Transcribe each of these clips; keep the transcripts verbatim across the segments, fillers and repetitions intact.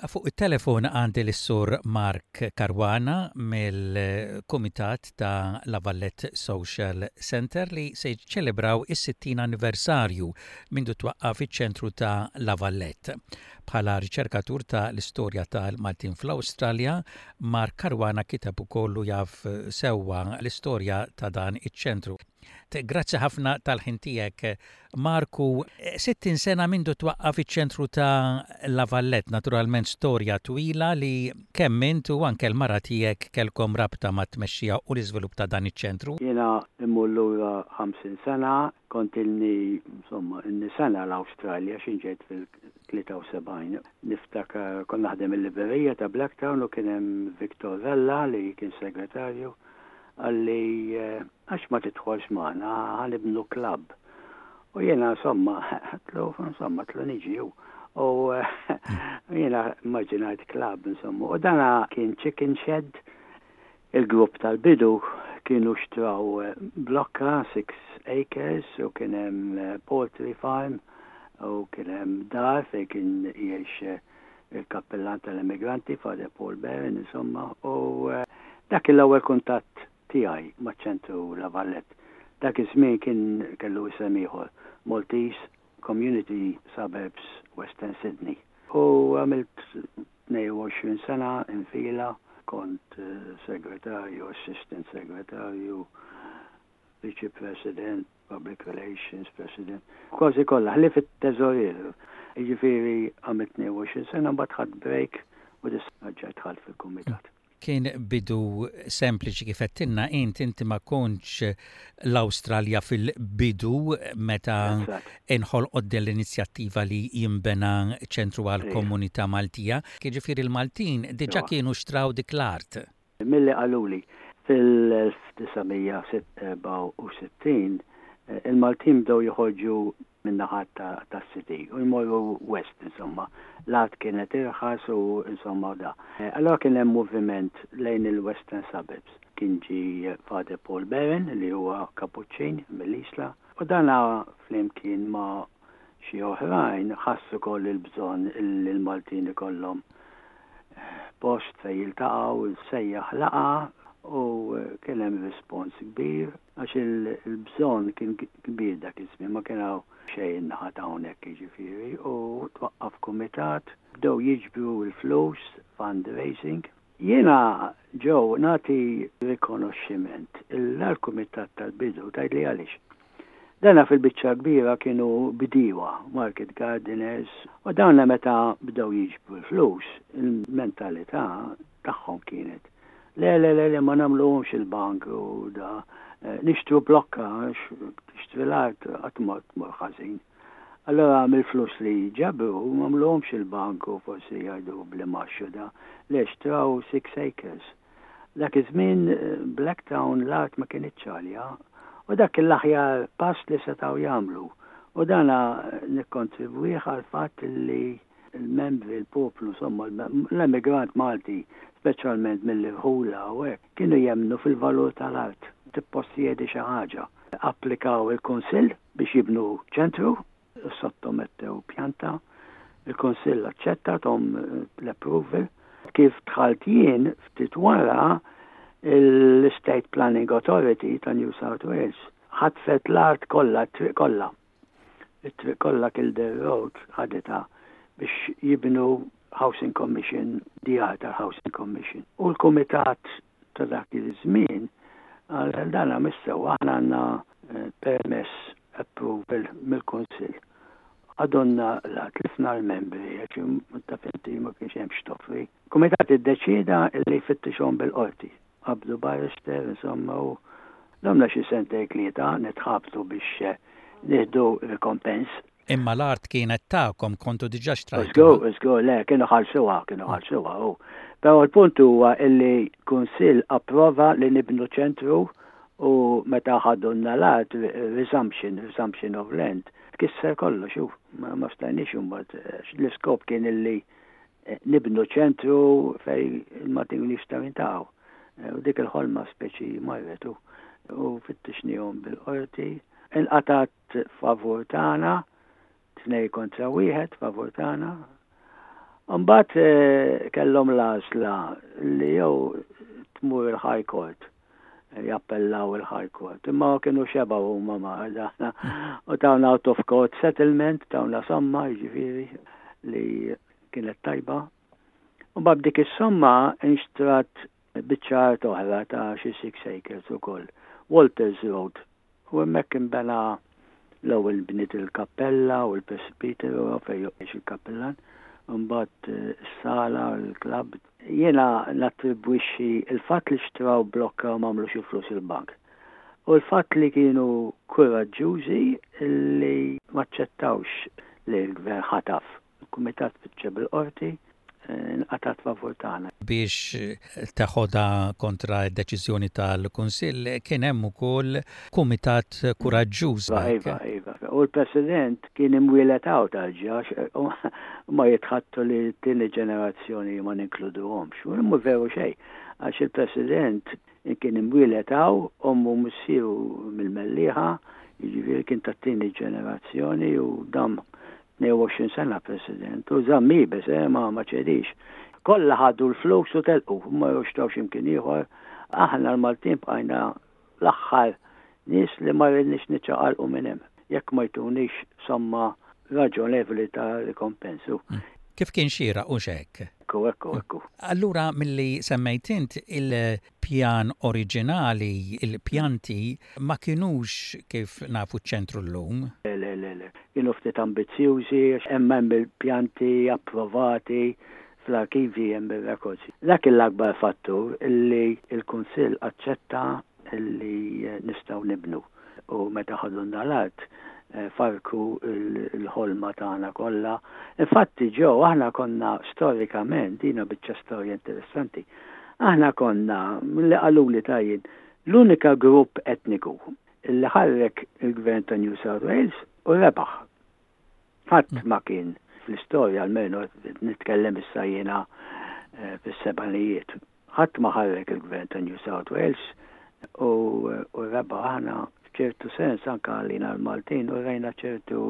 Fuq il-telefon għandi l-sur Mark Karwana mill-Kumitat ta' La Vallette Social Center li se jċelebraw is-sittin anniversarju mindu twaqqaf iċ-ċentru ta' La Vallette. Bħala riċerkatur ta' l-istorja tal-Maltin fl-Awstralja, Mark Karwana kitab ukollu jaf sewwa l-istorja ta' dan iċ-ċentru. Grazzi ħafna tal-ħin tiegħek, Marku. sittin sena mindu twaqqaf iċ-ċentru ta' La Vallette, naturalment storja twila li kemm int u anke l-mara tiegħek kellkom rabta ma' tmexxija u l-iżvilupp ta' dan iċ-ċentru. Jiena immur lura ħamsin sena, kont ilni insomma inni sena l-Awstralja xi ġejt fil-tlieta u sebgħin. Niftakar kont naħdem il-Liberija ta' Blacktown u kien hemm Victor Vella li kien segretarju għalli għax ma titħolx maħna għalibnu klab. U jena insomma, għatlu, insomma, għatlu niġi u. U jena marginajt klab, insomma. U dana kien Chicken Shed, il-grupp tal-bidu kienu xtraw blokka, six acres, u kien hemm poultry farm, u kien hemm dar fej kien jiex il-kappellan tal-immigranti, Father Paul Barron, insomma. U dak il-ewwel kuntatt tiegħi maċ-ċentru La Vallette. Dak iż-żmien kien kellu isem ieħor Maltese Community Suburbs Western Sydney. U għamilt tnejn u għoxrin sena infila, kont segretarju, assistant segretarju, vice president, public relations president. Kważi kollha ħlif it-teżorier. Jiġifieri għamilt tnejn u għoxrin sena mbagħad ħadd break u disa ġejt ħadd fil-kumitat. Kien bidu sempliċi kif qedtilna int inti ma kontx l-Awstralja fil-bidu meta inħolqod l-inizjattiva li jinbena ċentru għall-komunità Maltija. Jiġifieri il-Maltin diġà kienu xtraw dik l-art. Milli qaluli fil-elf-tisgħomija u sittin il-Maltin bdew joħorġu min-naħat tas-city u jmorru west, insomma. Lat kienet irħas u insomma da. Allora kien hemm moviment lejn il-Western Suburbs. Kien ġi Father Paul Barron li huwa Kapuċċin mill-Isla. U dana flimkien ma' xi oħrajn ħassu koll il-bżonn il-Maltin ikollhom post fejn jiltaqgħu sejjaħ laqa u kien hemm rispons kbir għax il-bżonn kien kbir dak iż-żmien ma kien hawn xejn naħat hawnhekk jiġifieri u twaqqaf kumitat bdew jiġbru l-flus fundraising. Jiena ġew nagħti rikonoxximent il-kumitat tal-bidu tgħidli għaliex. Dana fil-biċċa kbira kienu bdiewa, market gardeners, u dawna meta bdew jiġbru l-flus, il-mentalità tagħhom kienet le, le, le, le, ma namluhomx il-bank u da, nixtru blokka, nixtru l-art għatmot mor ħażin. Allora mill-flus li ġabru, ma namluhomx il-bank u forsi jgħidu bl-imaxxu da, le xtraw six acres. Dak iż-żmien Blacktown l-art ma kienx ċalja, u dak il-aħjar pass li setgħu jagħmlu. U dana nikkontribwih għal fatt li il-membri, il-poplu, insomma, l-emigrant Malti, speċjalment mill-irħula u hekk, kienu jemnu fil-valur tal-art. Tippossiedi xi ħaġa. Applikaw il-Kunsill biex jibnu ċentru, sottomettew pjanta, il-Kunsill aċċetta tom l-approval. Kif dħalt jien ftit wara l-State Planning Authority ta' New South Wales ħatfet l-art kollha, t-triq kollha. It-triq kollha Kildare Road ħadetha biex jibnu Housing Commission, D R ta' Housing Commission. U l-Kumitat ta' dak il-żmien għal dana missew aħna għandna permess approval mill-Kunsill. Għadonna la tlifna l-membri, għax ta' finti ma kienx hemm xtofri. Kumitat iddeċida li jfittixhom bil-qorti. Qabdu barrister, insomma, u l-għamna xi sentej tlieta nitħabtu biex nieħdu rikompens. Imma l-art kienet ta'kom kontu diġà xtrajtu. Isgo, isgo, le, kienu ħalsuha, kienu ħalsuha, u. Però l-punt huwa illi Kunsill approva li nibnu ċentru u meta ħadunna l-art resumption, resumption of land, kisser kollu, xuf, ma stajniex imbagħad l-iskop kien illi nibnu ċentru fej il-Maltin jistgħu jintaqgħu. U dik il-ħolma speċi marretu u fittixnihom bil-qorti. Inqatat favur tagħna, tnej kontra wieħed favur tagħna. Mbagħad kellhom l-għażla li jew tmur il-High Court, jappellaw il-High Court. Imma kienu xeba huma ma daħna u tawna out of court settlement, tawna somma jiġifieri li kienet tajba. U mbagħad dik is-somma inxtrat biċċar oħra ta' xi six acres ukoll, Walters Road. U hemmhekk inbena l-ewwel bniet il-kappella u l-presbiteru fejn joqgħod il-kappellan. Mbagħad is-sala u l-klabb. Jiena nattribwixxi il-fatt li xtraw blokka u m'għamlu xi flus il-bank. U l-fatt li kienu kuraġġużi li ma ċċettawx li l-gvern ħataf. Il-kumitat biċċa bil-qorti nqatat favur tagħna. Biex taħodha kontra d-deċiżjoni tal-Kunsill kien hemm ukoll kumitat kuraġġuż. Iva, iva. U l-President kien imwielet out għal-ġax ma jitħattu li t-tieni ġenerazzjoni ma ninkluduhomx. U mhu veru xejn għax il-President kien imwielet out ommu missieru mill-mellieħa, jiġifieri kien tat-tieni ġenerazzjoni u dam tnejn u għoxrin sena President, u żammi bes, ma ma ċedix. Kollha ħadu l-flus u telqu, ma jxtawx imkien ieħor. Aħna l-Maltin bqajna l-aħħar nies li ma rridniex niċċaqalqu minn hemm. Jekk ma jtunix somma raġonevoli ta' rikompensu. Kif kien xira u xek? Ekku, ekku, ekku. Allura milli semmejtint il-pjan oriġinali, il-pjanti ma kienux kif nafu ċentru l-lum? Le, le, le, le. Kienu ftit ambizzjużi, hemm il-pjanti approvati fl-arkivi hemm il-rekords. Dak l-akbar fattur illi il-Kunsill aċċetta illi nistgħu nibnu. U meta ħadunna l-art farku il-ħolma tagħna kollha. Infatti ġew aħna konna storikament, dina biċċa storja interessanti. Aħna konna li qaluli tajjin l-unika grupp etniku li ħarrek il-Gvern ta' New South Wales u rebaħ. Ħadd ma kien fl-istorja almenu nitkellem issa jiena fis-sebgħinijiet. Ħadd ma ħarrek il-Gvern ta' New South Wales u rebaħ aħna ċertu sens anka għalina l-Maltin u rajna ċertu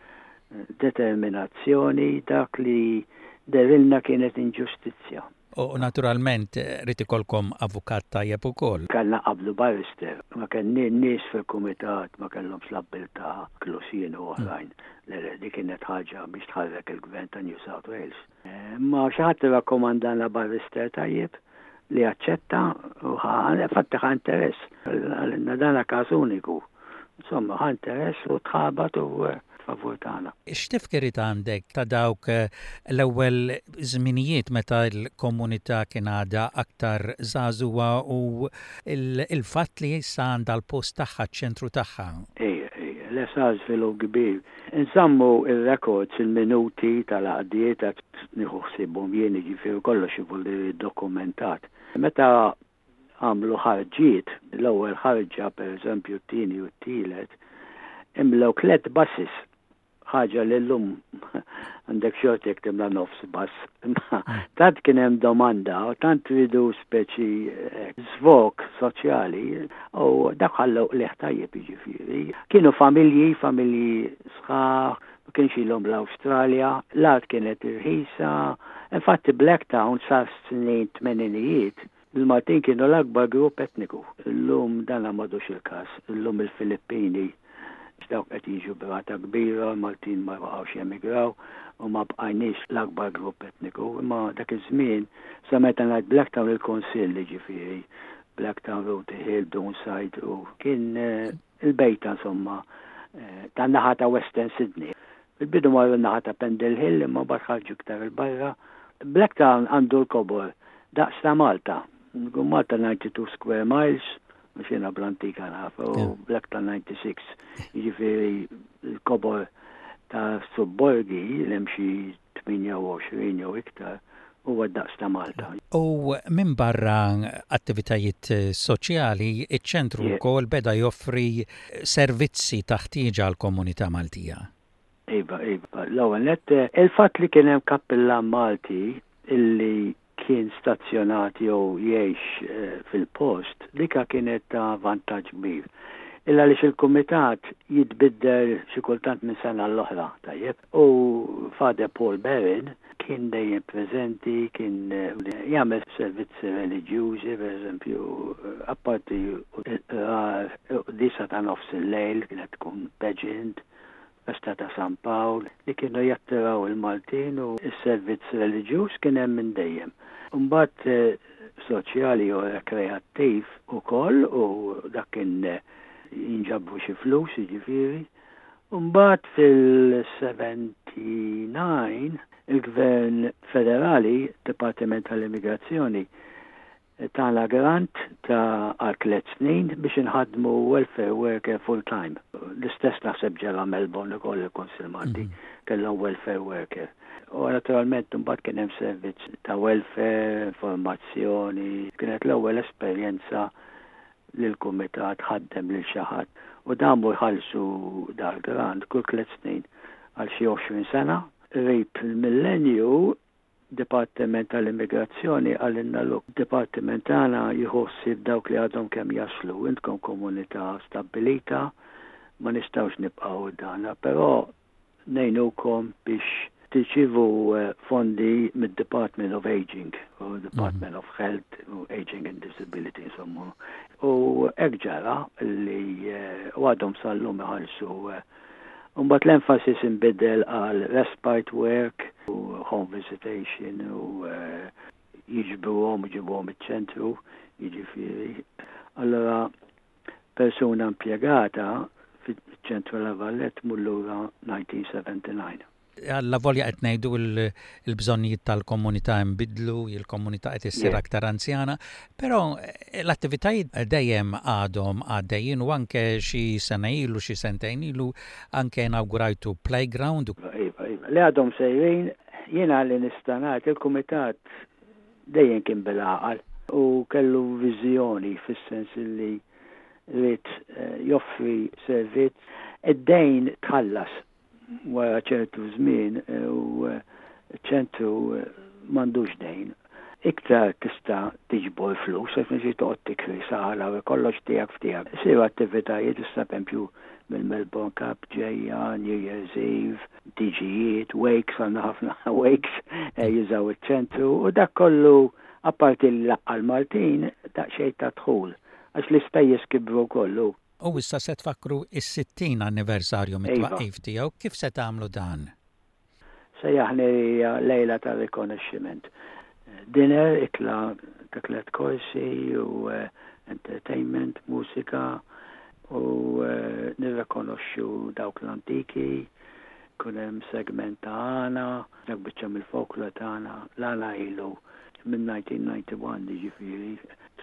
determinazzjoni dak li derilna kienet inġustizzja. U naturalment rrid ikolkom avukat tajjeb ukoll. Kellna qablu barrister, ma kien nies fil-kumitat ma kellhomx l-abbilta klusien u oħrajn. Di kienet ħaġa biex tħarrek il-Gvern ta' New South Wales. Ma xi ħadd irrakkomandana barrister tajjeb li aċċetta u fatti ħa interess. Għalina dana każ uniku. Insomma, ħa interess u tħabat u favur tagħna. X'tifkirit għandek ta' dawk l-ewwel żminijiet meta l-komunità kien għadha aktar żagħżugħa u il-fatt li issa għandha l-post tagħha ċ-ċentru tagħha? Ejja, ejja, l-esar żvilupp kbir. Insammu ir-records il-minuti tal-għaqdiet qed nieħu ħsiebhom jien jiġifieri kollox ivolli dokumentat. Meta għamlu ħarġiet, l-ewwel ħarġa pereżempju t-tieni u t-tielet, imlew tliet bassis. Ħaġa li l-lum għandek xorti jek timla nofs bass. Tant kien hemm domanda u tant ridu speċi zvok soċjali u dak ħallew liħ tajjeb jiġifieri. Kienu familji, familji sħaħ, ma kienx ilhom l-Awstralja, l-art kienet irħisa. Infatti Blacktown sa snin tmeninijiet il-Maltin kienu l-akbar grupp etniku. L-lum dan madux il-każ, l-lum il-Filippini dawk qed jiġu brata kbira, Maltin ma baqgħux jemigraw u ma bqajniex l-akbar grupp etniku. Imma dak iż-żmien sa meta ngħid Blacktown il-Kunsill ġifieri, Blacktown Road Hill, Downside u kien il-bejta insomma tan-naħa ta' Western Sydney. Il-bidu marru naħa ta' Pendle Hill imma mbagħad ħarġu iktar il-barra. Blacktown għandu l-kobor daqs ta' Malta. Malta ninety-two square miles, mux jena bl-antika naf, u Blacktown ninety-six, jiġifieri l-kobor ta' subborgi l-emxi tminja u għoxrin jew iktar u għaddaqs ta' Malta. U minn barra attivitajiet soċjali, iċ-ċentru wkoll beda joffri servizzi taħtieġa għall-komunità Maltija. Iva, iva. L-ewwel nett il-fatt li kien hemm kappellan Malti illi kien stazzjonati jew jgħix fil-post, dika kienet ta' vantaġġ kbir. Illa li il-kumitat jitbiddel xi kultant minn sena l-oħra, tajjeb. U Father Paul Barron kien dejjem preżenti, kien jagħmel servizzi reliġjużi, pereżempju, apparti disa ta' nofs il-lejl kienet tkun pageant, festa ta' San Pawl, li kienu jattiraw il-Maltin u s-servizz reliġjuż kien hemm minn dejjem. Imbagħad soċjali u rekreattiv ukoll u dak kien jinġabru xi flus, jiġifieri. Mbagħad fil-seventy-nine il-Gvern Federali, Dipartiment tal-Immigrazzjoni, tagħna grant ta' għal tliet snin biex inħadmu welfare worker full time. L-istess naħseb ġara Melbourne ukoll il-Konsil Malti kellhom welfare worker. U naturalment mbagħad kien hemm servizz ta' welfare, informazzjoni, kienet l-ewwel esperjenza li l-kumitat ħaddem lil xi ħadd u damu jħallsu dal-grant kull tliet snin għal xi għoxrin sena. Rejb il-millenju Dipartiment tal-Immigrazzjoni għallinna luk. Dipartiment tagħna jħossib dawk li għadhom kemm jaslu, intkom komunità stabilita, ma nistgħux nibqgħu dana, però ngħinukom biex tiċivu fondi mid-Department of Aging u Department of Health u Aging and Disability insomma. U hekk ġara li għadhom sallum iħallsu. Mbagħad l-emphasis inbidel għal respite work u home visitation u jiġbuhom jiġibuhom iċ-ċentru, jiġifieri. Allora persuna impjegata fiċ-ċentru La Valletta mullura nineteen seventy-nine. Alla volja qed ngħidu l-bżonnijiet tal-komunità nbidlu, il-komunità qed issir aktar anzjana, però l-attivitajiet dejjem għadhom għaddejjin u anke xi sena ilu, xi sentejn ilu anke inawgurajtu playground. Iva, iva. Li għadhom sejrin jiena li nista' ngħid il-kumitat dejjem kien bil-għaqal u kellu viżjoni fis-sens li rid joffri servizz id-dejn tħallas wara ċertu żmien u ċentru m'għandux dejn. Iktar tista' tiġbor flus qed niġi toqgħod tikri sala u kollox tiegħek f'tiegħek. Isiru attivitajiet issa pempju mill-Melbourne Cup ġejja, New Year's Eve, diġijiet, wakes, għandna ħafna wakes jużaw iċ-ċentru u dak kollu apparti l-laqqa l-Maltin daqsxejn ta' dħul għax l-ispejjeż kibru kollu. U issa se tfakru is-sittin anniversarju mit-twaqqif tiegħu, kif se tagħmlu dan? Sejjaħni lejla ta' rikonoxximent. Dinner, ikla ta' tliet korsi u entertainment, mużika u nirrikonoxxu dawk l-antiki, kun hemm segment ta' għana, dak biċċa mill-folklor tagħna, l-għana ilu minn nineteen ninety-one jiġifieri.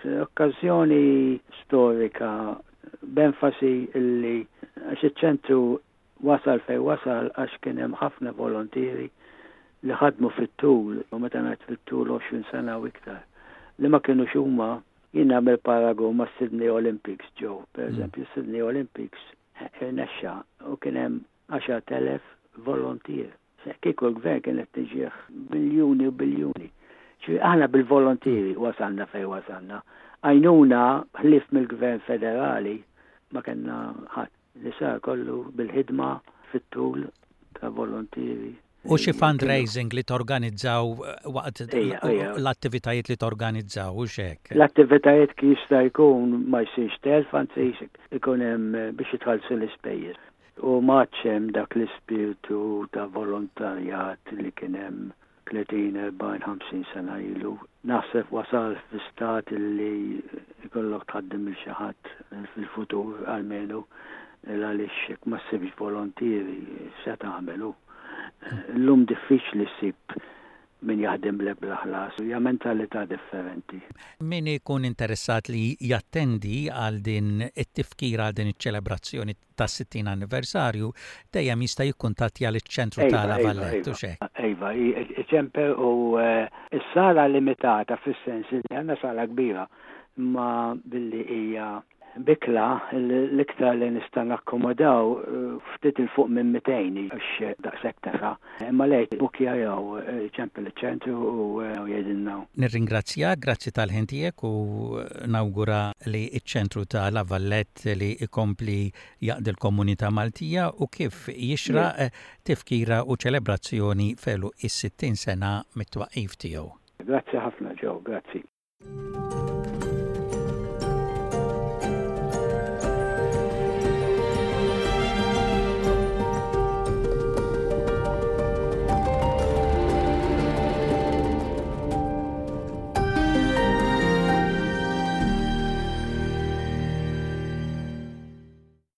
Okkażjoni storika b'enfasi illi għax iċ-ċentru wasal fej wasal għax kien hemm ħafna volontieri li ħadmu fit-tul u meta ngħid fit-tul għoxrin sena u iktar. Li ma kienu huma jien nagħmel paragun ma' Sydney Olympics ġew, pereżempju Sydney Olympics irnexxa u kien hemm għaxar elef volontier. Kieku l-gvern kienet tiġih biljuni u biljuni. Ċi aħna bil-volontieri wasalna fej wasalna. Għajnuna ħlif mill-Gvern Federali ma kellna ħadd li sar kollu bil-ħidma fit-tul ta' volontieri. U xi fundraising li torganizzaw waqt l-attivitajiet li torganizzaw u xek? L-attivitajiet kif jista' jkun ma jsirx telf, anzi ikun hemm biex jitħallsu l-ispejjeż. U maċ hemm dak l-ispirtu ta' volontarjat li kien hemm tletin erba'jn ħamsin sena ilu. Naħseb wasal fi-stat li jkollok tħaddim il xi ħadd fil-futur almenu għaliex ma ssibx volontieri se tagħmelu. L-lum diffiċli ssib min jaħdem lek bl-ħlas, hija mentalità differenti. Min ikun interessat li jattendi għal din it-tifkira għal din iċ-ċelebrazzjoni tas-sittin anniversarju dejjem jista' jikkuntattja liċ-ċentru ta' La Valletta u xek. Ejva, ċemper u s-sala limitata fis-sens li għandna sala kbira ma billi hija bikla l-iktar li nista' nakkomodaw ftit il-fuq minn mitejn għax daqshekk tara. Imma lejt bukja jew ċempel iċ-ċentru u jgħidilna. Nirringrazzja, grazzi tal-ħin tiegħek u nawgura li ċ-ċentru ta' La Vallette li ikompli jaqdi l-komunità Maltija u kif jixraq tifkira u ċelebrazzjoni felu is-sittin sena mit-twaqqif tiegħu. Grazzi ħafna ġew, grazzi.